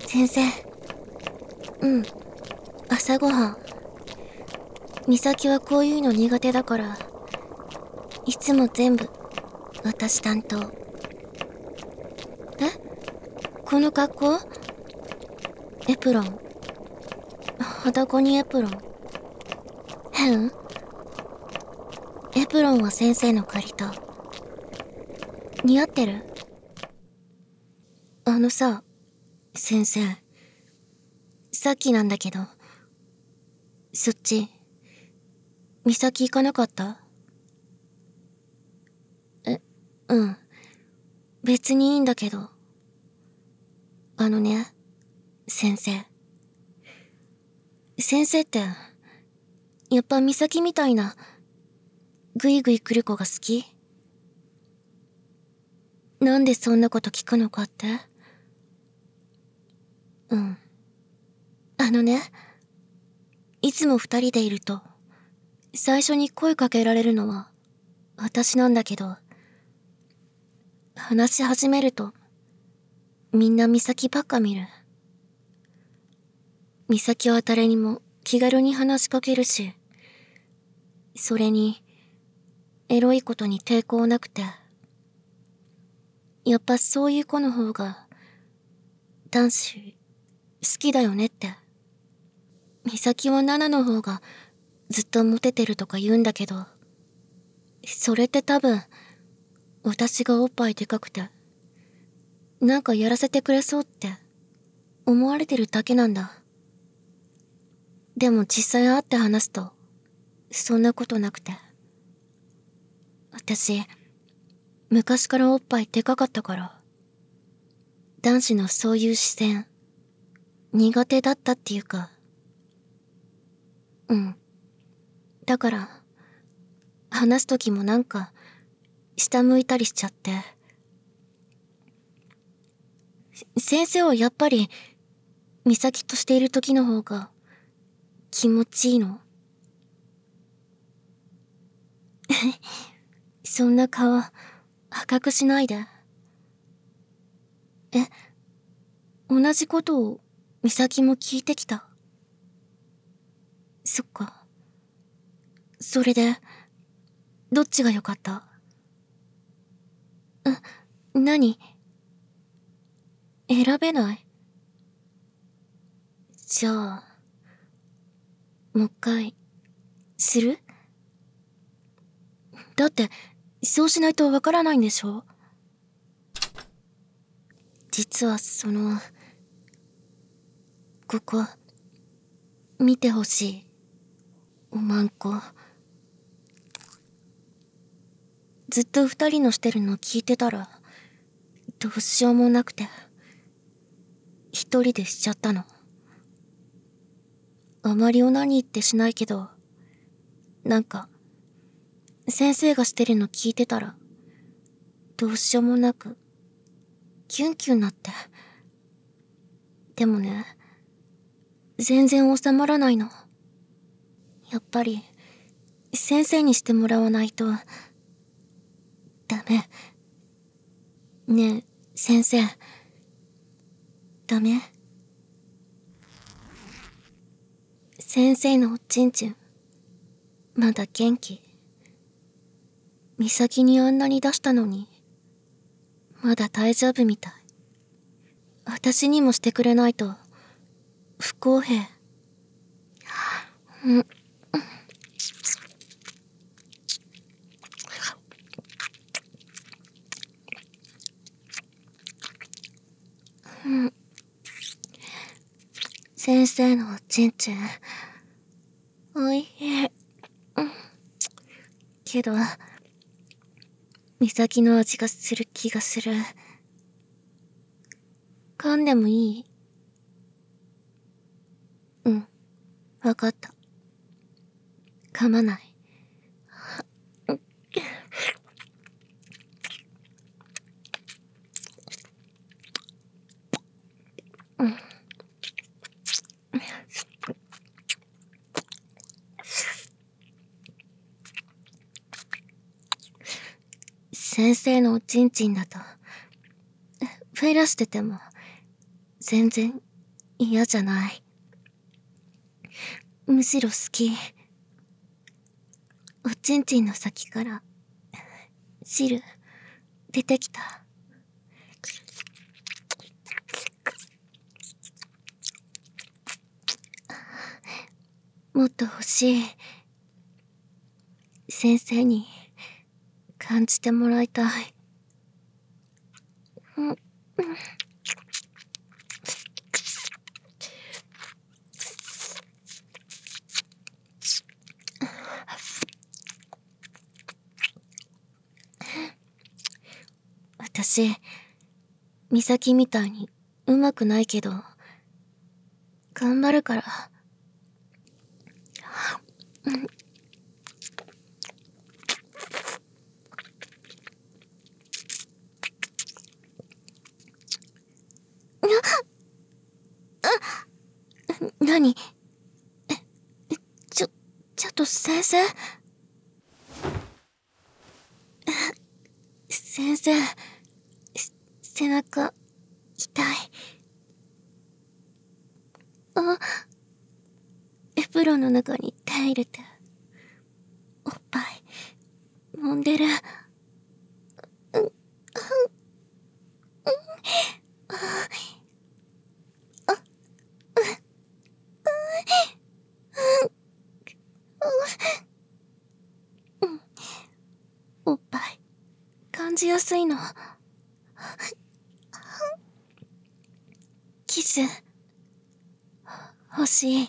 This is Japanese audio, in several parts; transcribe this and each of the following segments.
先生。朝ごはん。美咲はこういうの苦手だから、いつも全部、私担当。この格好？エプロン。裸にエプロン。変？エプロンは先生の借りた。似合ってる？さ、先生。さっきなんだけど、そっち、美咲行かなかった？うん。別にいいんだけど。先生。先生って、やっぱ美咲みたいな、ぐいぐい来る子が好き？なんでそんなこと聞くのかって？いつも二人でいると、最初に声かけられるのは、私なんだけど、話し始めると、みんな美咲ばっか見る。美咲は誰にも気軽に話しかけるし、それに、エロいことに抵抗なくて、やっぱそういう子の方が、男子、好きだよねって。美咲はナナの方が、ずっとモテてるとか言うんだけど、それって多分、私がおっぱいでかくて、なんかやらせてくれそうって、思われてるだけなんだ。でも実際会って話すと、そんなことなくて。私、昔からおっぱいでかかったから、男子のそういう視線、苦手だったっていうか、だから、話すときもなんか、下向いたりしちゃって。先生はやっぱり、美咲としている時の方が、気持ちいいの？そんな顔、赤くしないで。同じことを、美咲も聞いてきた。そっか。それで、どっちが良かった？何？選べない？じゃあ、もう一回、する？だって、そうしないとわからないんでしょ？実はここ、見てほしい。おまんこ。ずっと二人のしてるの聞いてたら、どうしようもなくて、一人でしちゃったの。あまりオナニーってしないけど、なんか、先生がしてるの聞いてたら、どうしようもなく、キュンキュンなって。でもね、全然収まらないの。やっぱり、先生にしてもらわないと、ダメ。ねえ、先生。ダメ？先生のおちんちん、まだ元気？美咲にあんなに出したのに、まだ大丈夫みたい。私にもしてくれないと、不公平。先生のおちんちん、おいしい。けど、美咲の味がする気がする。噛んでもいい？わかった。噛まない。先生のおちんちんだと、フェラしてても、全然嫌じゃない。むしろ好き。おちんちんの先から汁出てきた。もっと欲しい。先生に感じてもらいたい。私、美咲みたいに上手くないけど、頑張るから。何？ちょっと先生？先生、背中、痛い。エプロンの中に手入れて、おっぱい、揉んでる。おっぱい、感じやすいの。キス、欲しい。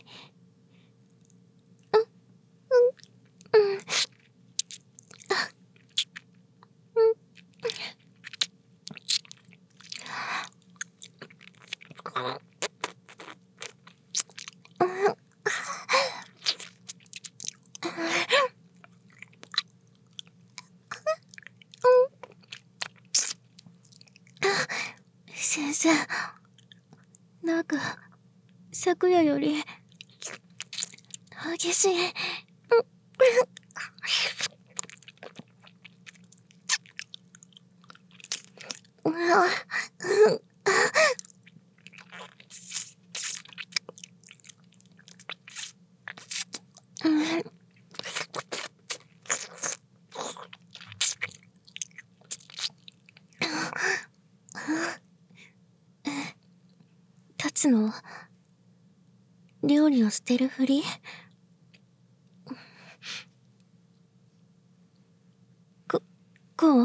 先生、なんか、昨夜より、激しい。立つの？料理をしてるふり？こう？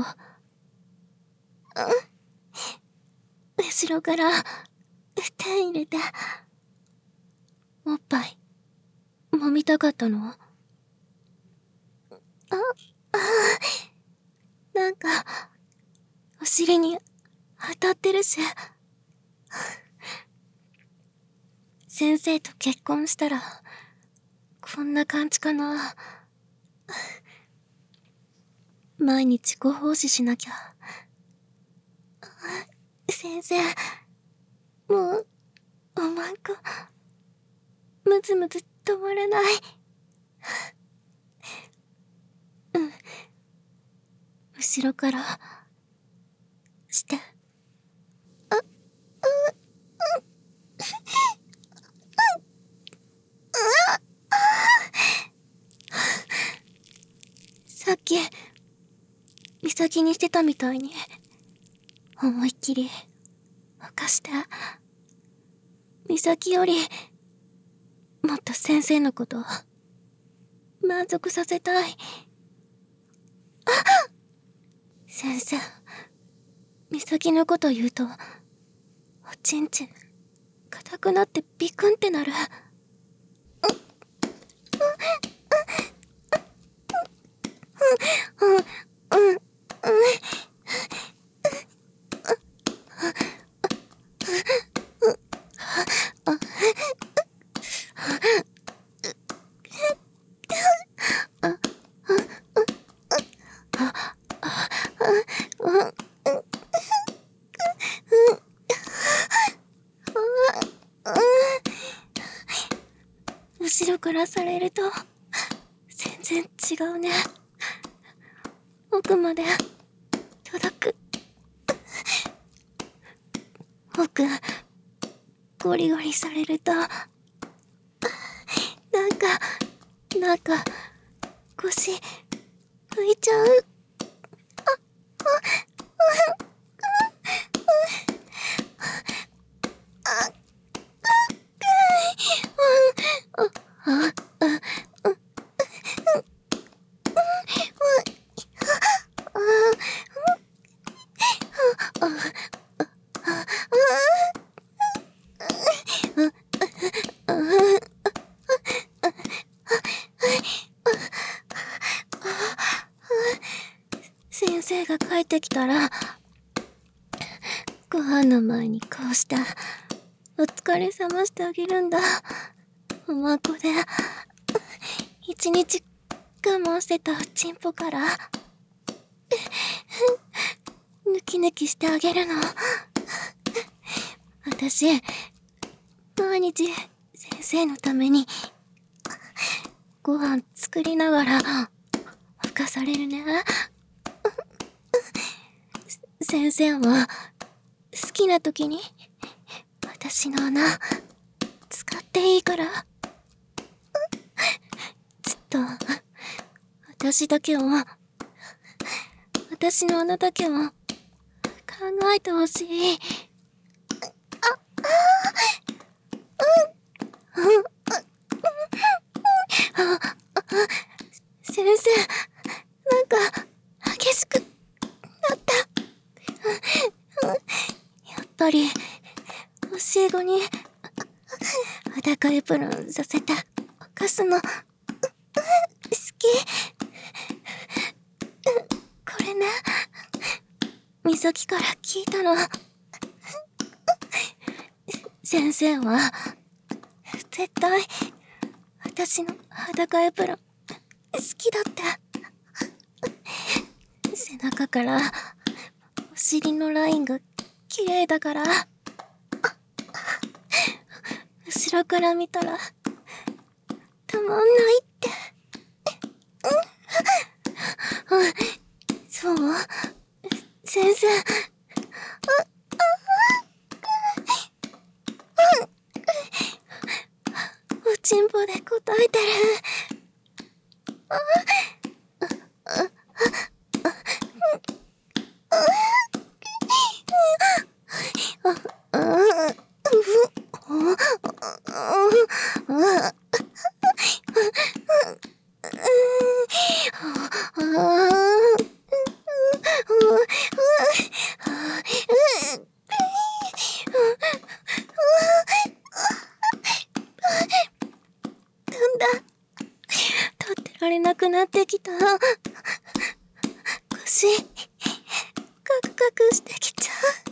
後ろから手入れて、おっぱい揉みたかったの？なんかお尻に当たってるし。先生と結婚したらこんな感じかな。毎日ご奉仕しなきゃ。先生、もうおまんこむずむず止まらない。後ろからして。さっき美咲にしてたみたいに思いっきり浮かして。美咲よりもっと先生のこと満足させたい。先生、美咲のこと言うとおちんちん硬くなってビクンってなる。後ろからされると全然違うね。奥まで届く。奥、 ゴリゴリされると、なんか、腰、浮いちゃう。先生が帰ってきたら、ご飯の前にこうしたお疲れ様してあげるんだ。おまこで一日我慢してたおちんぽからヌキヌキしてあげるの。私毎日先生のためにご飯作りながらふかされるね。先生は好きな時に私の穴使っていいから。ずっと私だけを、私の穴だけを考えてほしい。先生、なんか激しくなった。やっぱり教え子に裸エプロンさせたおかすの好き。これね、美咲から聞いたの。先生は絶対私の裸エプロン好きだって。背中からお尻のラインが綺麗だから、後ろから見たらたまんないって。そう、先生。おちんぽで答えてる。立ってられなくなってきた。腰、カクカクしてきちゃう。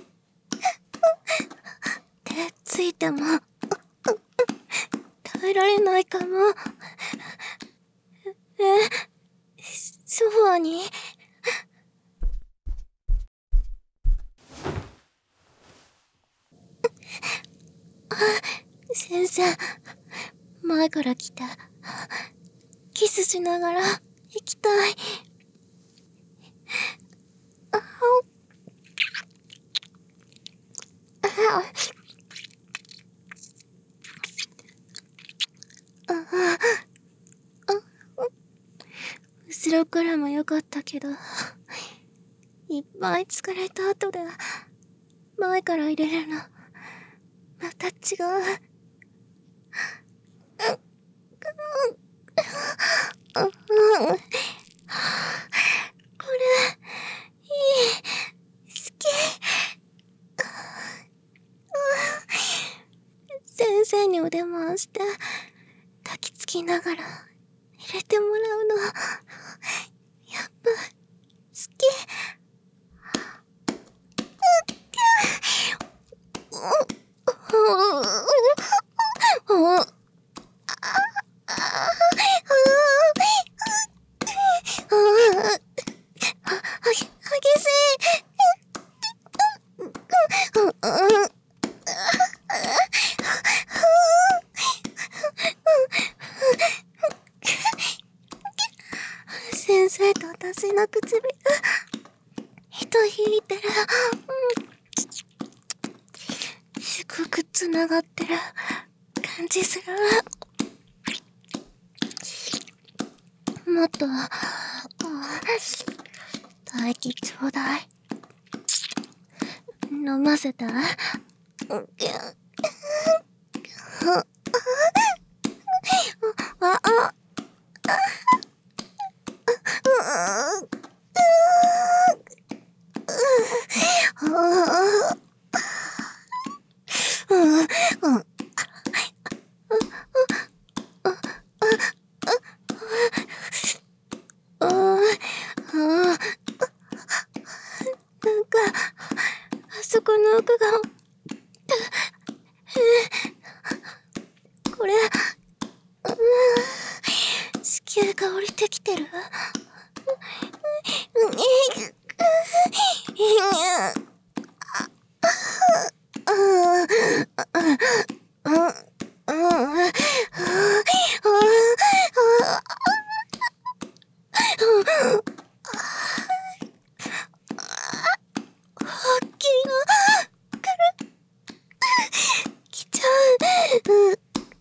手ついても耐えられないかも。ソファに先生、前から来てキスしながら行きたい。後ろからも良かったけど、いっぱい疲れた後で前から入れるのまた違う。これいい、好き。先生に腕回して抱きつきながら入れてもらうのやっぱ好き。激しい。先生と私の唇糸引いてる。すごくつ繋がってる感じする。もっと、唾液ちょうだい。飲ませた？なんか、あそこの奥が、これ、子宮が降りてきてる？来ちゃう。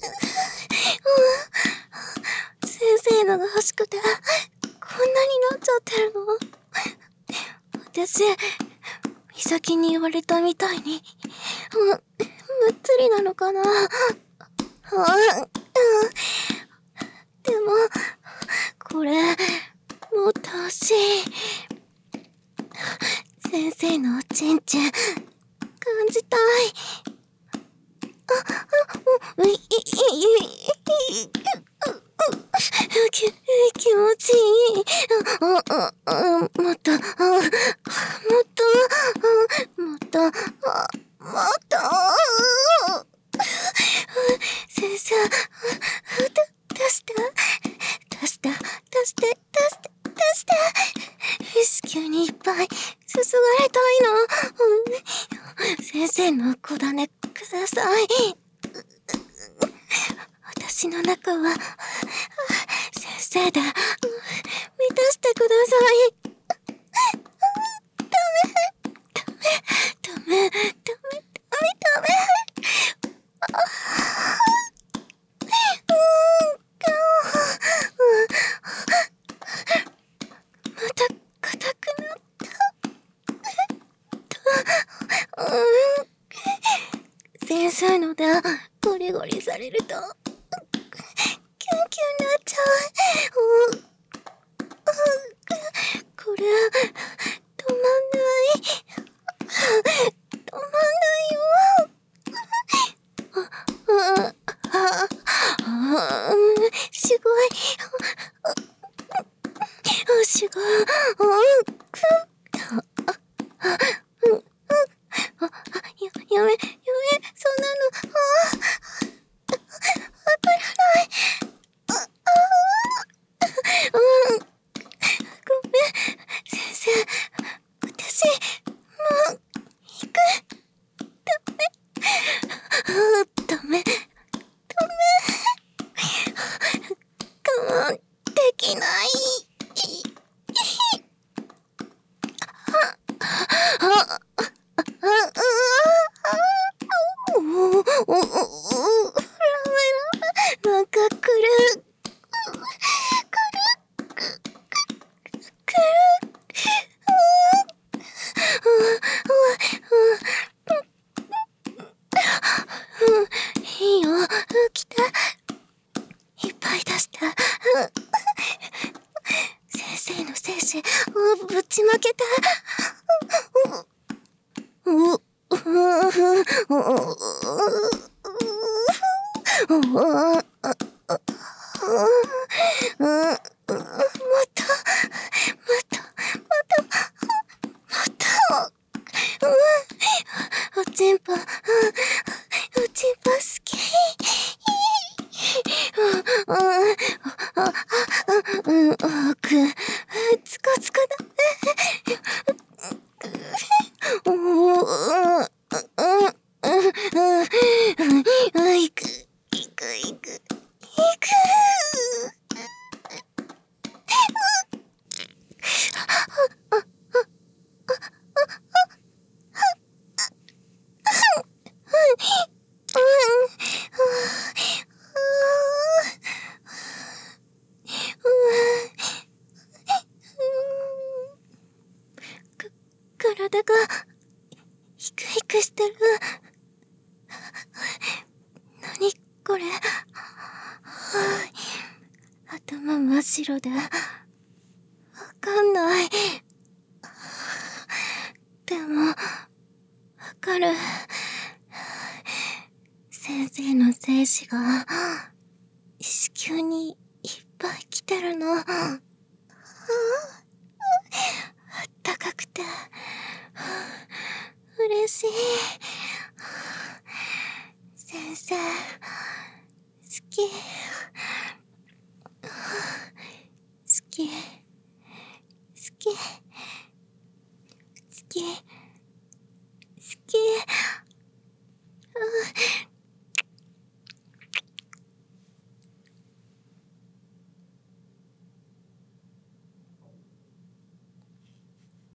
先生のが欲しくて、こんなになっちゃってるの？私、美咲に言われたみたいに、むっつりなのかな？でも、これ、もっと欲しい。先生のおちんちん、感じたい。気持ちいい。もっと、もっと、もっと、先生、出して。子宮にいっぱいすすがれたいの。先生の子種ください。私の中は先生で満たしてください。ダメ。また硬くなった。先生のでゴリゴリされるとキュンキュンなっちゃう。これ止まんないよ。すごい。すごい。やめ、そんなの。わからない。ごめん、先生。私、もう、行く。ダメ。我慢できない。なんか来る。いいよ、来て。いっぱい出して。先生の精子をぶちまけて。おちんぽ好き。つかつかだ。行く。 体がヒクヒクしてる。何これ。頭真っ白でわかんない。でもわかる。先生の精子が子宮にいっぱい来てるの。あったかくて嬉しい。先生好き。好き。好き。好き。好き。